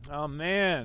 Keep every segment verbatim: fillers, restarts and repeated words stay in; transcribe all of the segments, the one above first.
Oh man,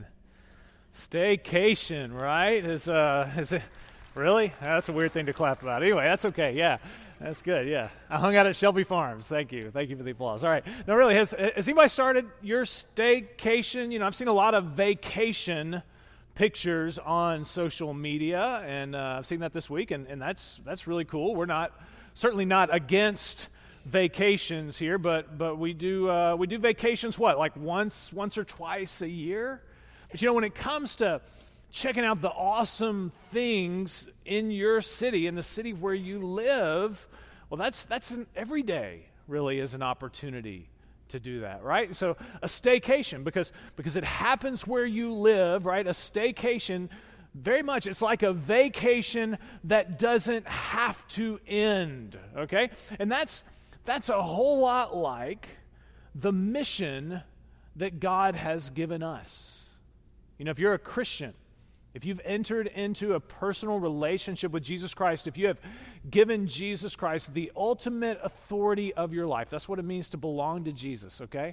staycation, right? Is uh, is it really? That's a weird thing to clap about. Anyway, that's okay. Yeah, that's good. Yeah, I hung out at Shelby Farms. Thank you, thank you for the applause. All right, no, really, has has anybody started your staycation? You know, I've seen a lot of vacation pictures on social media, and uh, I've seen that this week, and, and that's that's really cool. We're not certainly not against vacations here, but but we do uh, we do vacations what like once once or twice a year. But you know, when it comes to checking out the awesome things in your city, in the city where you live, well, that's that's an every day really is an opportunity to do that, right? So a staycation, because because it happens where you live, right? A staycation, very much, it's like a vacation that doesn't have to end, okay? And that's That's a whole lot like the mission that God has given us. You know, if you're a Christian, if you've entered into a personal relationship with Jesus Christ, if you have given Jesus Christ the ultimate authority of your life, that's what it means to belong to Jesus, okay?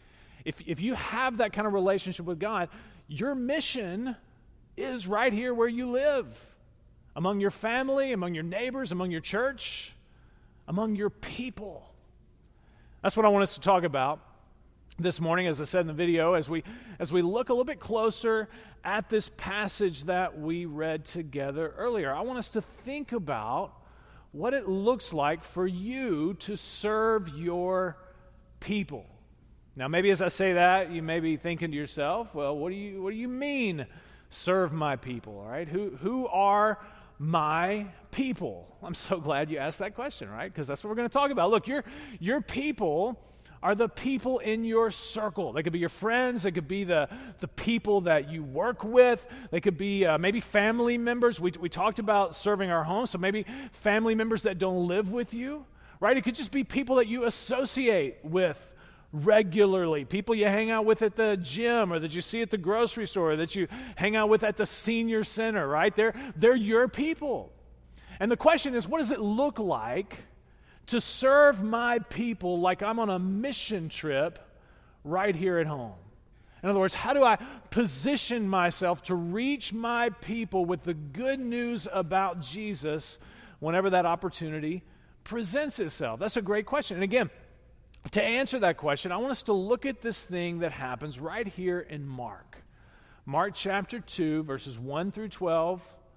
If, if you have that kind of relationship with God, your mission is right here where you live, among your family, among your neighbors, among your church, among your people. That's what I want us to talk about this morning, as I said in the video, as we as we look a little bit closer at this passage that we read together earlier. I want us to think about what it looks like for you to serve your people. Now, maybe as I say that, you may be thinking to yourself, well, what do you what do you mean, serve my people, all right? Who who are my people? I'm so glad you asked that question, right? Because that's what we're going to talk about. Look, your your people are the people in your circle. They could be your friends. They could be the, the people that you work with. They could be uh, maybe family members. We, we talked about serving our home, so maybe family members that don't live with you, right? It could just be people that you associate with regularly, people you hang out with at the gym, or that you see at the grocery store, or that you hang out with at the senior center, right? They're, they're your people. And the question is, what does it look like to serve my people like I'm on a mission trip right here at home? In other words, how do I position myself to reach my people with the good news about Jesus whenever that opportunity presents itself? That's a great question. And again, to answer that question, I want us to look at this thing that happens right here in Mark. Mark chapter two, verses one through twelve.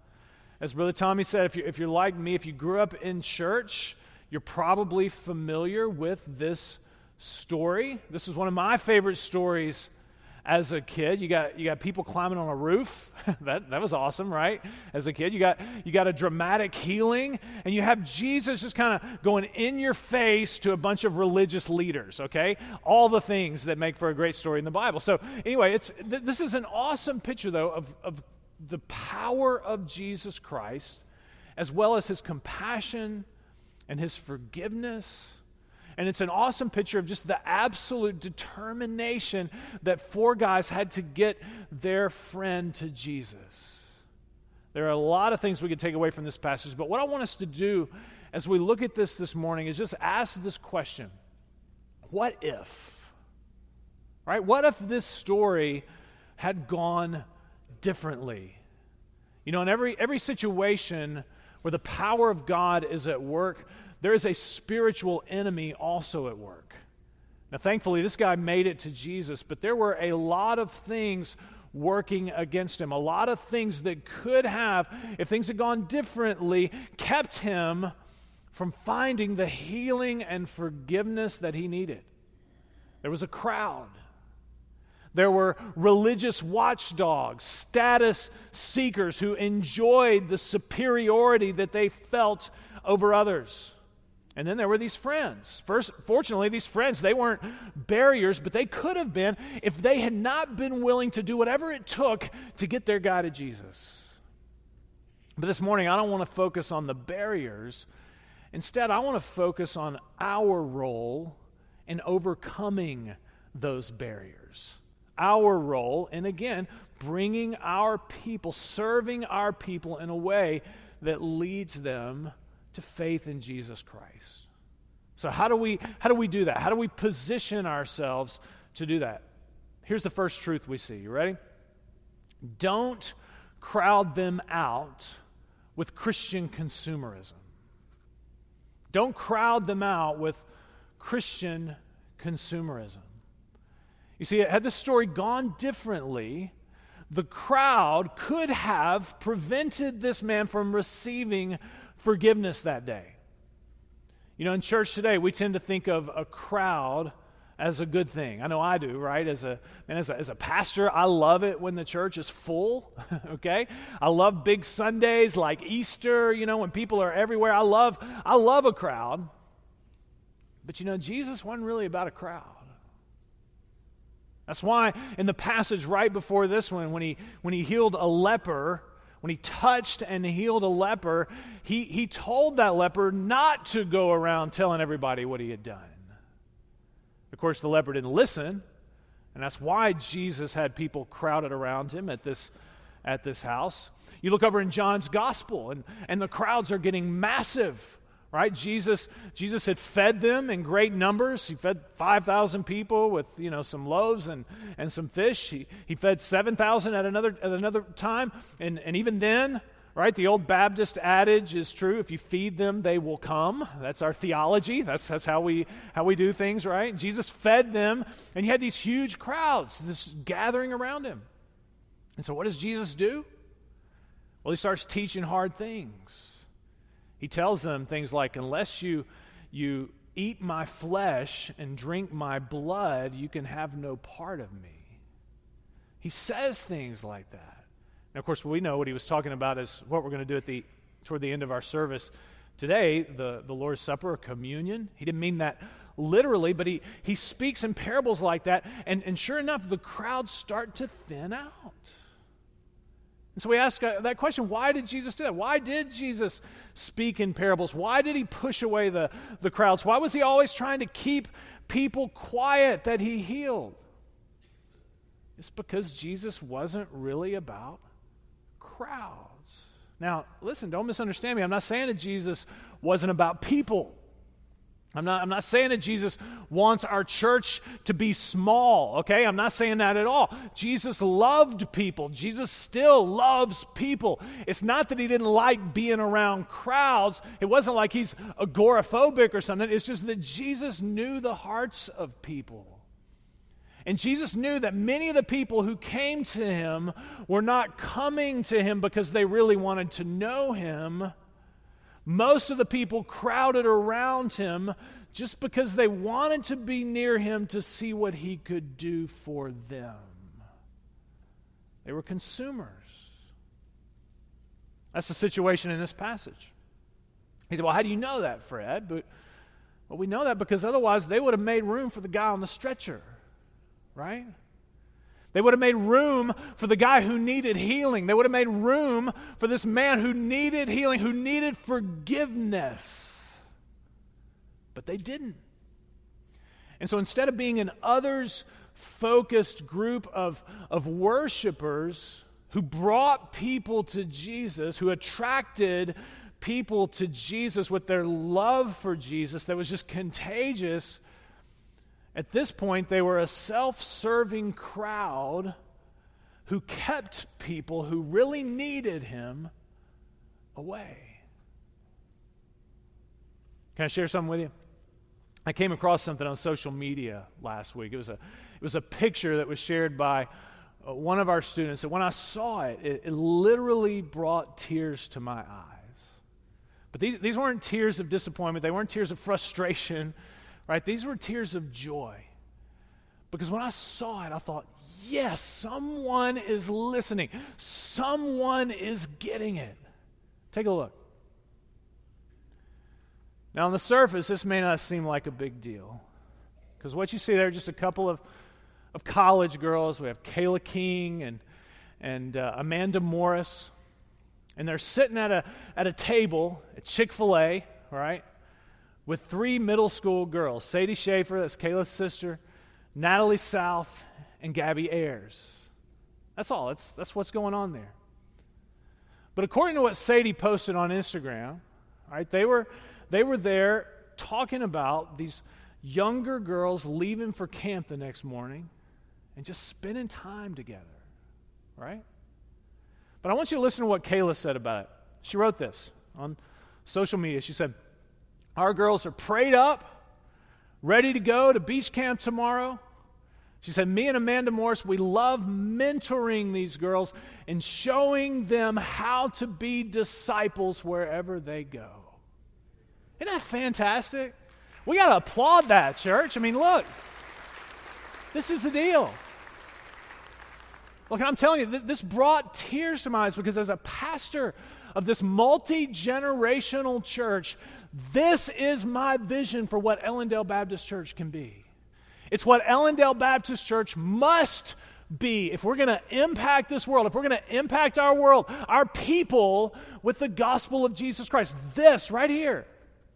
As Brother Tommy said, if you're, if you're like me, if you grew up in church, you're probably familiar with this story. This is one of my favorite stories as a kid. You got you got people climbing on a roof. that that was awesome, right? As a kid, you got you got a dramatic healing, and you have Jesus just kind of going in your face to a bunch of religious leaders, okay? All the things that make for a great story in the Bible. So anyway, it's th- this is an awesome picture, though, of, of the power of Jesus Christ, as well as his compassion and his forgiveness. And it's an awesome picture of just the absolute determination that four guys had to get their friend to Jesus. There are a lot of things we could take away from this passage, but what I want us to do as we look at this this morning is just ask this question: what if? Right? What if this story had gone differently? You know, in every every situation where the power of God is at work, there is a spiritual enemy also at work. Now, thankfully, this guy made it to Jesus, but there were a lot of things working against him, a lot of things that could have, if things had gone differently, kept him from finding the healing and forgiveness that he needed. There was a crowd. There were religious watchdogs, status seekers who enjoyed the superiority that they felt over others. And then there were these friends. First, fortunately, these friends, they weren't barriers, but they could have been if they had not been willing to do whatever it took to get their guy to Jesus. But this morning, I don't want to focus on the barriers. Instead, I want to focus on our role in overcoming those barriers. Our role in, again, bringing our people, serving our people in a way that leads them to faith in Jesus Christ. So how do we how do we do that? How do we position ourselves to do that? here's the first truth we see. You ready? Don't crowd them out with Christian consumerism. Don't crowd them out with Christian consumerism. You see, had this story gone differently, the crowd could have prevented this man from receiving forgiveness that day. You know, in church today, we tend to think of a crowd as a good thing. I know I do, right? As a and as a, as a pastor, I love it when the church is full, okay? I love big Sundays like Easter, you know, when people are everywhere. I love I love a crowd. But you know, Jesus wasn't really about a crowd. That's why in the passage right before this one, when he when he healed a leper, when he touched and healed a leper, he, he told that leper not to go around telling everybody what he had done. Of course, the leper didn't listen, and that's why Jesus had people crowded around him at this, at this house. You look over in John's gospel, and, and the crowds are getting massive, right? Jesus, Jesus had fed them in great numbers. He fed five thousand people with, you know, some loaves and, and some fish. He, he fed seven thousand at another, at another time, and, and even then, right, the old Baptist adage is true. If you feed them, they will come. That's our theology. That's, that's how we how we do things, right? Jesus fed them, and you had these huge crowds this gathering around him. And so what does Jesus do? Well, he starts teaching hard things. He tells them things like, unless you, you eat my flesh and drink my blood, you can have no part of me. He says things like that. Now, of course, we know what he was talking about is what we're going to do at the toward the end of our service today, the, the Lord's Supper or communion. He didn't mean that literally, but he, he speaks in parables like that, and, and sure enough, the crowds start to thin out. And so we ask uh, that question, why did Jesus do that? Why did Jesus speak in parables? Why did he push away the, the crowds? Why was he always trying to keep people quiet that he healed? It's because Jesus wasn't really about crowds. Now, listen, don't misunderstand me. I'm not saying that Jesus wasn't about people. I'm not, I'm not saying that Jesus wants our church to be small, okay? I'm not saying that at all. Jesus loved people. Jesus still loves people. It's not that he didn't like being around crowds. It wasn't like he's agoraphobic or something. It's just that Jesus knew the hearts of people. And Jesus knew that many of the people who came to him were not coming to him because they really wanted to know him. Most of the people crowded around him just because they wanted to be near him to see what he could do for them. They were consumers. That's the situation in this passage. He said, well, how do you know that, Fred? But well, we know that because otherwise they would have made room for the guy on the stretcher. Right? They would have made room for the guy who needed healing. They would have made room for this man who needed healing, who needed forgiveness. But they didn't. And so instead of being an others-focused group of, of worshipers who brought people to Jesus, who attracted people to Jesus with their love for Jesus that was just contagious, at this point, they were a self-serving crowd who kept people who really needed him away. Can I share something with you? I came across something on social media last week. It was a, it was a picture that was shared by uh, one of our students. And when I saw it, it, it literally brought tears to my eyes. But these, these weren't tears of disappointment. They weren't tears of frustration. Right? These were tears of joy. Because when I saw it, I thought, yes, someone is listening. Someone is getting it. Take a look. Now, on the surface, this may not seem like a big deal. Because what you see there are just a couple of, of college girls. We have Kayla King and, and uh, Amanda Morris. And they're sitting at a, at a table at Chick-fil-A, right? With three middle school girls, Sadie Schaefer, that's Kayla's sister, Natalie South, and Gabby Ayers. That's all. That's, that's what's going on there. But according to what Sadie posted on Instagram, right, they were, they were there talking about these younger girls leaving for camp the next morning, and just spending time together, right? But I want you to listen to what Kayla said about it. She wrote this on social media. She said, our girls are prayed up, ready to go to beach camp tomorrow. She said, me and Amanda Morris, we love mentoring these girls and showing them how to be disciples wherever they go. Isn't that fantastic? We got to applaud that, church. I mean, look, this is the deal. Look, I'm telling you, th- this brought tears to my eyes because as a pastor of this multi-generational church, this is my vision for what Ellendale Baptist Church can be. It's what Ellendale Baptist Church must be if we're going to impact this world, if we're going to impact our world, our people with the gospel of Jesus Christ. This right here.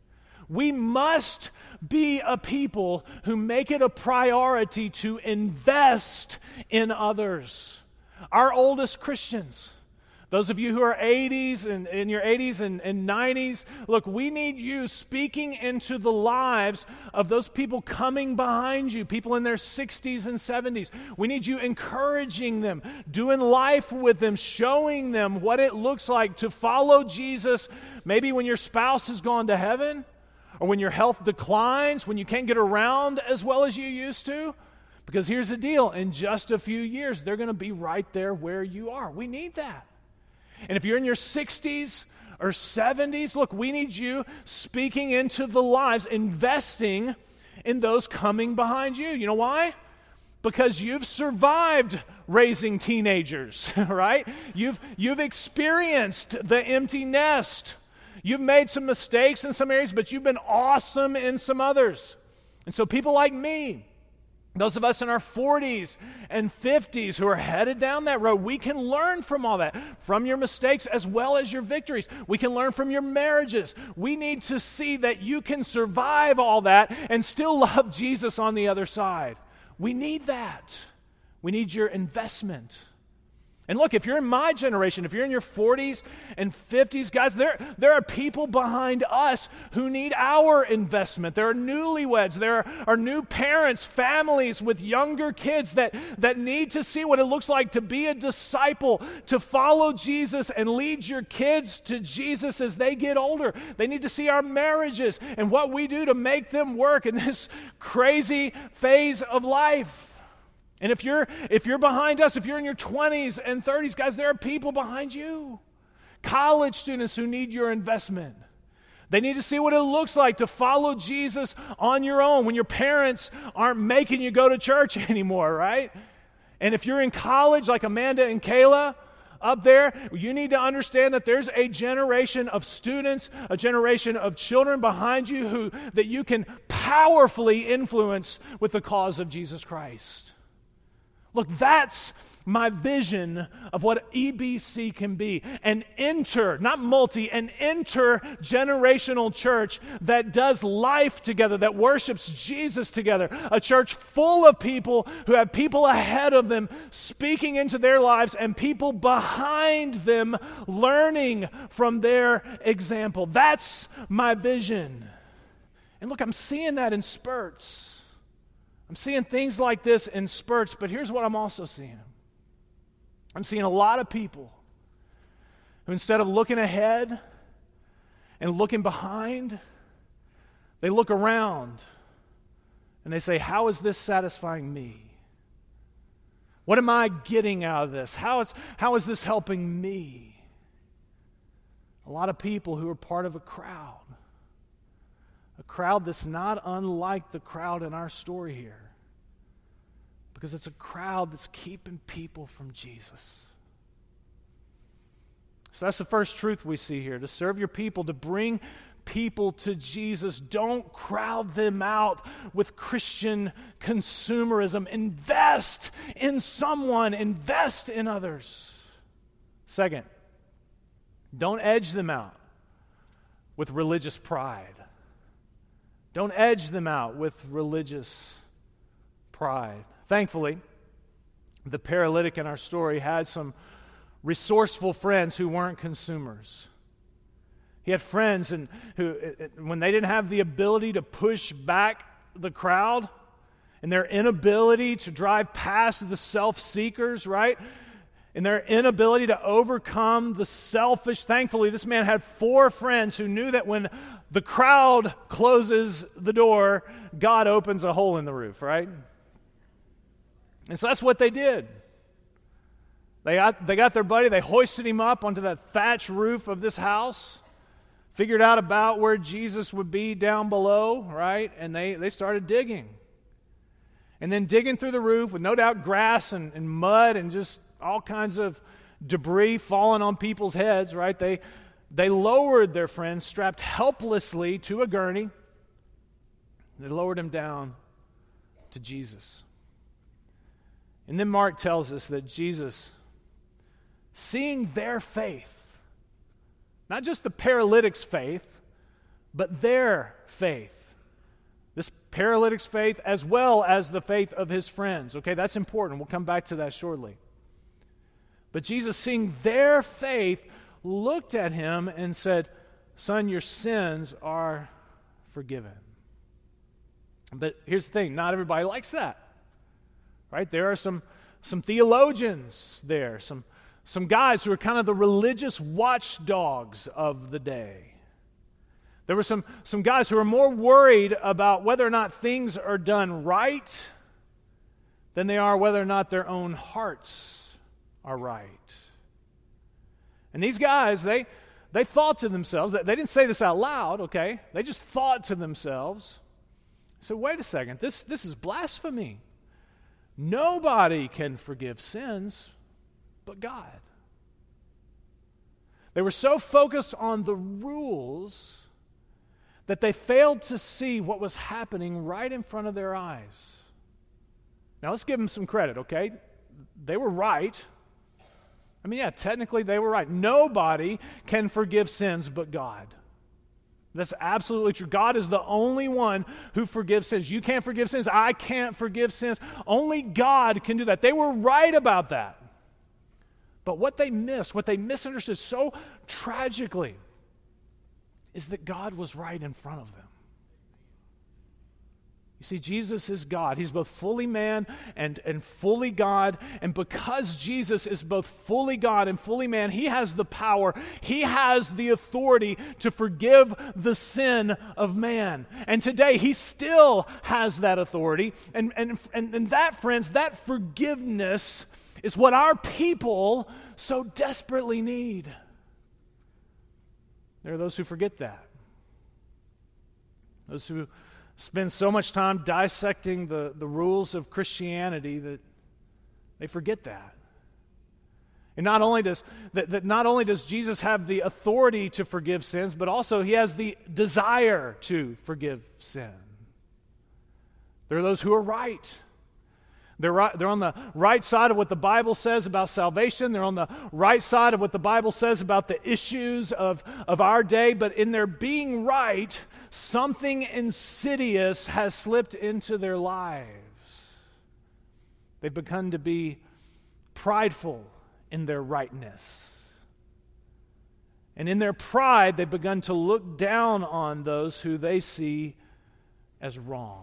We must be a people who make it a priority to invest in others. Our oldest Christians, those of you who are eighties and in your eighties and, and nineties, look, we need you speaking into the lives of those people coming behind you, people in their sixties and seventies. We need you encouraging them, doing life with them, showing them what it looks like to follow Jesus, maybe when your spouse has gone to heaven, or when your health declines, when you can't get around as well as you used to. Because here's the deal, in just a few years, they're going to be right there where you are. We need that. And if you're in your sixties or seventies, look, we need you speaking into the lives, investing in those coming behind you. You know why? Because you've survived raising teenagers, right? You've, you've experienced the empty nest. You've made some mistakes in some areas, but you've been awesome in some others. And so people like me, those of us in our forties and fifties who are headed down that road, we can learn from all that, from your mistakes as well as your victories. We can learn from your marriages. We need to see that you can survive all that and still love Jesus on the other side. We need that. We need your investment. And look, if you're in my generation, if you're in your forties and fifties, guys, there, there are people behind us who need our investment. There are newlyweds. There are, are new parents, families with younger kids that, that need to see what it looks like to be a disciple, to follow Jesus and lead your kids to Jesus as they get older. They need to see our marriages and what we do to make them work in this crazy phase of life. And if you're if you're behind us, if you're in your twenties and thirties, guys, there are people behind you. College students who need your investment. They need to see what it looks like to follow Jesus on your own when your parents aren't making you go to church anymore, right? And if you're in college like Amanda and Kayla up there, you need to understand that there's a generation of students, a generation of children behind you who that you can powerfully influence with the cause of Jesus Christ. Look, that's my vision of what E B C can be. An inter, not multi, an intergenerational church that does life together, that worships Jesus together. A church full of people who have people ahead of them speaking into their lives and people behind them learning from their example. That's my vision. And look, I'm seeing that in spurts. I'm seeing things like this in spurts, but here's what I'm also seeing. I'm seeing a lot of people who instead of looking ahead and looking behind, they look around and they say, how is this satisfying me? What am I getting out of this? How is, how is this helping me? A lot of people who are part of a crowd. A crowd that's not unlike the crowd in our story here. Because it's a crowd that's keeping people from Jesus. So that's the first truth we see here. To serve your people, to bring people to Jesus, don't crowd them out with Christian consumerism. Invest in someone. Invest in others. Second, don't edge them out with religious pride. Don't edge them out with religious pride. Thankfully, the paralytic in our story had some resourceful friends who weren't consumers. He had friends and who, when they didn't have the ability to push back the crowd in their inability to drive past the self-seekers, right? In their inability to overcome the selfish. Thankfully, this man had four friends who knew that when the crowd closes the door, God opens a hole in the roof, right? And so that's what they did. They got, they got their buddy, they hoisted him up onto that thatch roof of this house, figured out about where Jesus would be down below, right? And they, they started digging. And then digging through the roof with no doubt grass and, and mud and just all kinds of debris falling on people's heads, right? They, they lowered their friend strapped helplessly to a gurney. They lowered him down to Jesus. And then Mark tells us that Jesus, seeing their faith, not just the paralytic's faith, but their faith, this paralytic's faith as well as the faith of his friends. Okay, that's important. We'll come back to that shortly. But Jesus, seeing their faith, looked at him and said, "Son, your sins are forgiven." But here's the thing, not everybody likes that. Right? There are some, some theologians there, some, some guys who are kind of the religious watchdogs of the day. There were some, some guys who are more worried about whether or not things are done right than they are whether or not their own hearts are right. And these guys, they, they thought to themselves, they didn't say this out loud, okay? They just thought to themselves, so wait a second, this, this is blasphemy. Nobody can forgive sins but God. They were so focused on the rules that they failed to see what was happening right in front of their eyes. Now let's give them some credit, okay? They were right. I mean, yeah, technically they were right. Nobody can forgive sins but God. That's absolutely true. God is the only one who forgives sins. You can't forgive sins. I can't forgive sins. Only God can do that. They were right about that. But what they missed, what they misunderstood so tragically, is that God was right in front of them. You see, Jesus is God. He's both fully man and, and fully God. And because Jesus is both fully God and fully man, he has the power, he has the authority to forgive the sin of man. And today, he still has that authority. And, and, and, and that, friends, that forgiveness is what our people so desperately need. There are those who forget that. Those who spend so much time dissecting the, the rules of Christianity that they forget that. And not only does that, that not only does Jesus have the authority to forgive sins, but also he has the desire to forgive sin. There are those who are right. They're, right, they're on the right side of what the Bible says about salvation. They're on the right side of what the Bible says about the issues of, of our day. But in their being right, something insidious has slipped into their lives. They've begun to be prideful in their rightness. And in their pride, they've begun to look down on those who they see as wrong.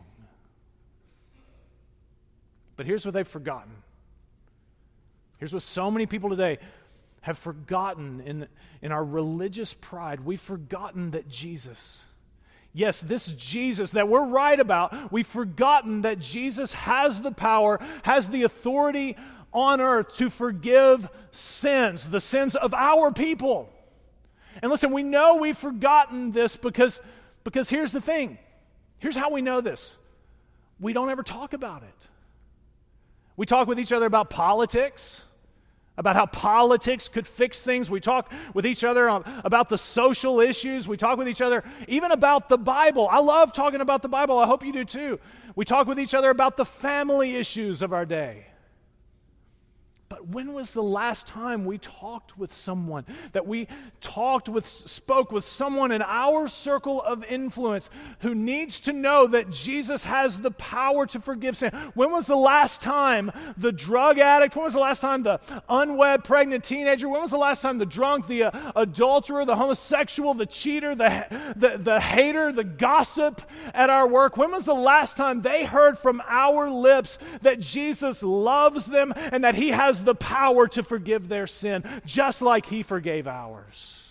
But here's what they've forgotten. Here's what so many people today have forgotten in, in our religious pride. We've forgotten that Jesus, yes, this Jesus that we're right about, we've forgotten that Jesus has the power, has the authority on earth to forgive sins, the sins of our people. And listen, we know we've forgotten this because, because here's the thing. Here's how we know this. We don't ever talk about it. We talk with each other about politics, about how politics could fix things. We talk with each other about the social issues. We talk with each other even about the Bible. I love talking about the Bible. I hope you do too. We talk with each other about the family issues of our day. But when was the last time we talked with someone, that we talked with, spoke with someone in our circle of influence who needs to know that Jesus has the power to forgive sin? When was the last time the drug addict, when was the last time the unwed pregnant teenager, when was the last time the drunk, the uh, adulterer, the homosexual, the cheater, the, the, the hater, the gossip at our work, when was the last time they heard from our lips that Jesus loves them and that he has the power to forgive their sin, just like he forgave ours?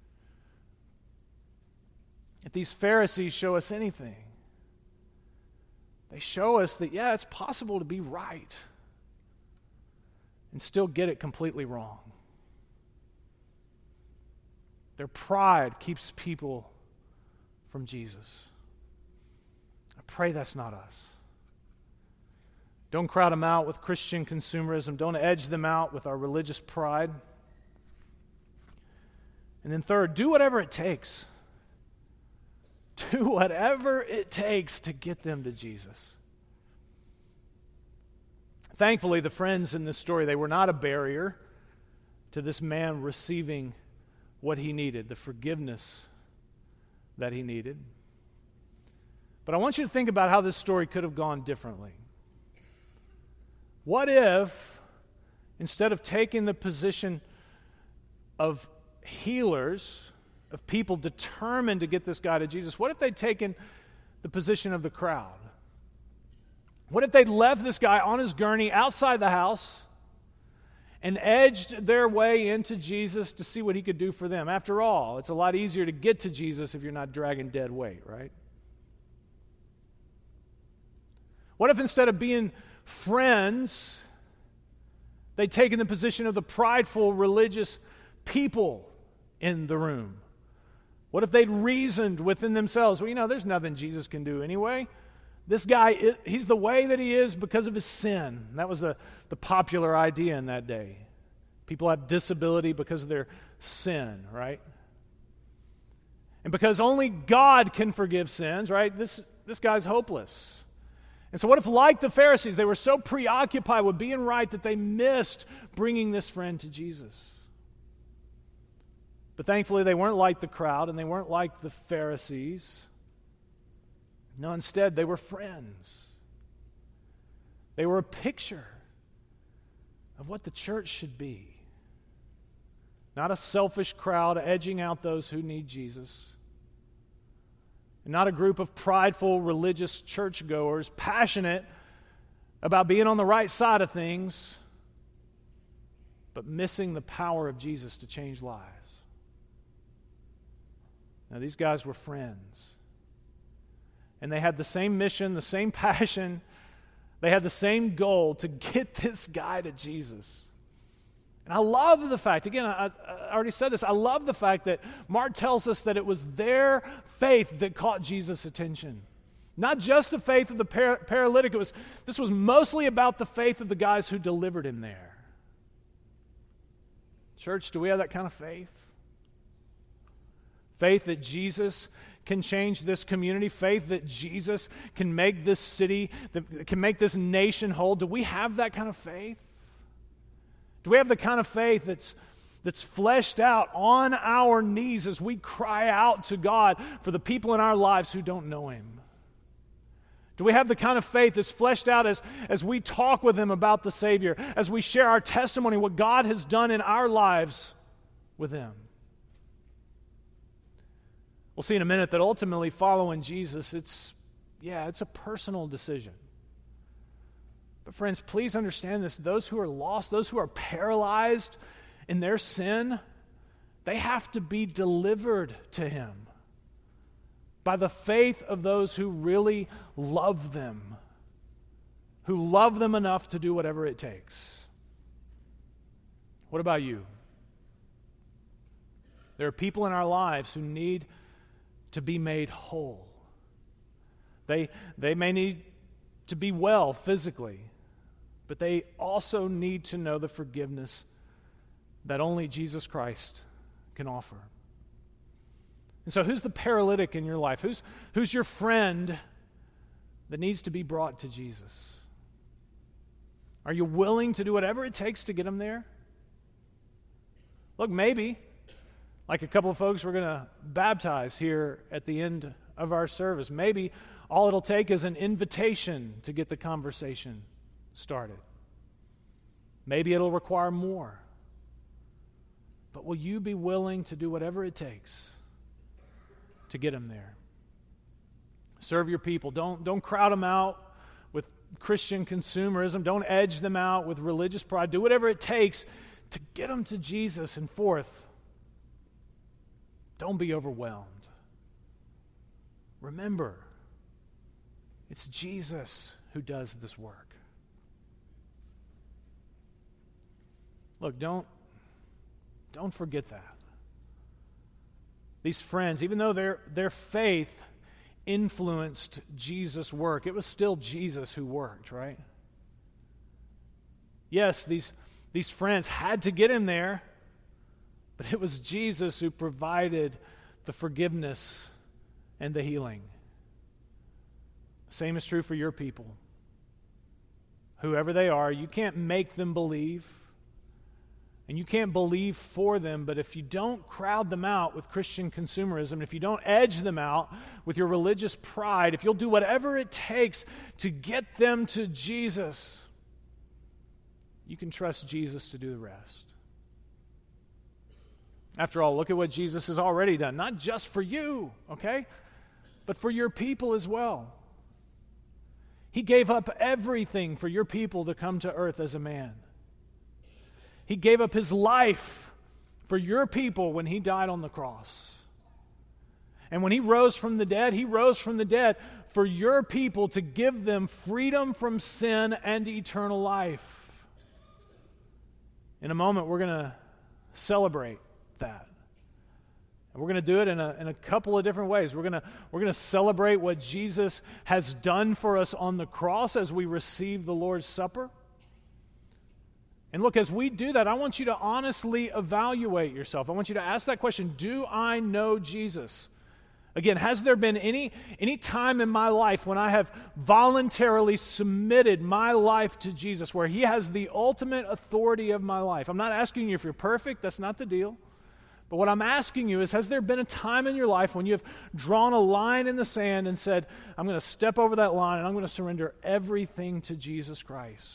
If these Pharisees show us anything, they show us that, yeah, it's possible to be right and still get it completely wrong. Their pride keeps people from Jesus. I pray that's not us. Don't crowd them out with Christian consumerism. Don't edge them out with our religious pride. And then third, do whatever it takes. Do whatever it takes to get them to Jesus. Thankfully, the friends in this story, they were not a barrier to this man receiving what he needed, the forgiveness that he needed. But I want you to think about how this story could have gone differently. What if, instead of taking the position of healers, of people determined to get this guy to Jesus, what if they'd taken the position of the crowd? What if they'd left this guy on his gurney outside the house and edged their way into Jesus to see what he could do for them? After all, it's a lot easier to get to Jesus if you're not dragging dead weight, right? What if instead of being friends, they'd taken the position of the prideful religious people in the room? What if they'd reasoned within themselves, well, you know, there's nothing Jesus can do anyway. This guy, he's the way that he is because of his sin. That was the, the popular idea in that day. People have disability because of their sin, right? And because only God can forgive sins, right? This, this guy's hopeless. And so what if, like the Pharisees, they were so preoccupied with being right that they missed bringing this friend to Jesus? But thankfully, they weren't like the crowd, and they weren't like the Pharisees. No, instead, they were friends. They were a picture of what the church should be. Not a selfish crowd edging out those who need Jesus. And not a group of prideful religious churchgoers passionate about being on the right side of things, but missing the power of Jesus to change lives. Now, these guys were friends. And they had the same mission, the same passion. They had the same goal to get this guy to Jesus. And I love the fact, again, I, I already said this, I love the fact that Mark tells us that it was their faith that caught Jesus' attention. Not just the faith of the par- paralytic. It was, this was mostly about the faith of the guys who delivered him there. Church, do we have that kind of faith? Faith that Jesus can change this community, faith that Jesus can make this city, that can make this nation whole. Do we have that kind of faith? Do we have the kind of faith that's, that's fleshed out on our knees as we cry out to God for the people in our lives who don't know Him? Do we have the kind of faith that's fleshed out as, as we talk with Him about the Savior, as we share our testimony, what God has done in our lives with Him? We'll see in a minute that ultimately following Jesus, it's, yeah, it's a personal decision. But friends, please understand this. Those who are lost, those who are paralyzed in their sin, they have to be delivered to Him by the faith of those who really love them, who love them enough to do whatever it takes. What about you? There are people in our lives who need to be made whole. They, they may need to be well physically, but they also need to know the forgiveness that only Jesus Christ can offer. And so who's the paralytic in your life? Who's, who's your friend that needs to be brought to Jesus? Are you willing to do whatever it takes to get them there? Look, maybe, like a couple of folks we're going to baptize here at the end of our service, maybe all it'll take is an invitation to get the conversation started. Maybe it'll require more. But will you be willing to do whatever it takes to get them there? Serve your people. Don't, don't crowd them out with Christian consumerism. Don't edge them out with religious pride. Do whatever it takes to get them to Jesus. And fourth, don't be overwhelmed. Remember, it's Jesus who does this work. Look, don't, don't forget that. These friends, even though their, their faith influenced Jesus' work, it was still Jesus who worked, right? Yes, these, these friends had to get him there, but it was Jesus who provided the forgiveness and the healing. The same is true for your people. Whoever they are, you can't make them believe. And you can't believe for them, but if you don't crowd them out with Christian consumerism, if you don't edge them out with your religious pride, if you'll do whatever it takes to get them to Jesus, you can trust Jesus to do the rest. After all, look at what Jesus has already done, not just for you, okay, but for your people as well. He gave up everything for your people to come to earth as a man. He gave up his life for your people when he died on the cross. And when he rose from the dead, he rose from the dead for your people to give them freedom from sin and eternal life. In a moment, we're going to celebrate that. And we're going to do it in a, in a couple of different ways. We're going to, we're going to celebrate what Jesus has done for us on the cross as we receive the Lord's Supper. And look, as we do that, I want you to honestly evaluate yourself. I want you to ask that question, do I know Jesus? Again, has there been any, any time in my life when I have voluntarily submitted my life to Jesus, where he has the ultimate authority of my life? I'm not asking you if you're perfect. That's not the deal. But what I'm asking you is, has there been a time in your life when you have drawn a line in the sand and said, I'm going to step over that line and I'm going to surrender everything to Jesus Christ?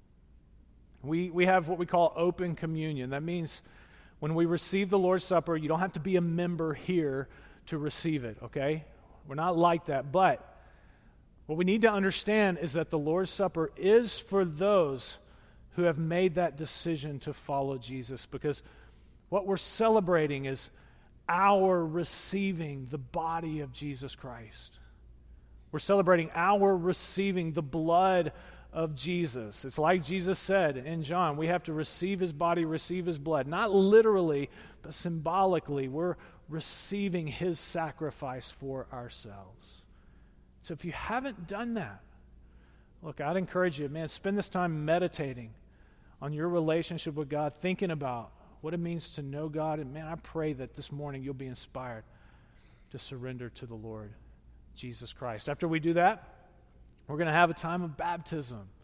We we have what we call open communion. That means when we receive the Lord's Supper, you don't have to be a member here to receive it, okay? We're not like that. But what we need to understand is that the Lord's Supper is for those who have made that decision to follow Jesus, because what we're celebrating is our receiving the body of Jesus Christ. We're celebrating our receiving the blood of Jesus. It's like Jesus said in John, we have to receive his body, receive his blood. Not literally, but symbolically, we're receiving his sacrifice for ourselves. So if you haven't done that, look, I'd encourage you, man, spend this time meditating on your relationship with God, thinking about what it means to know God. And man, I pray that this morning you'll be inspired to surrender to the Lord Jesus Christ. After we do that, we're going to have a time of baptism.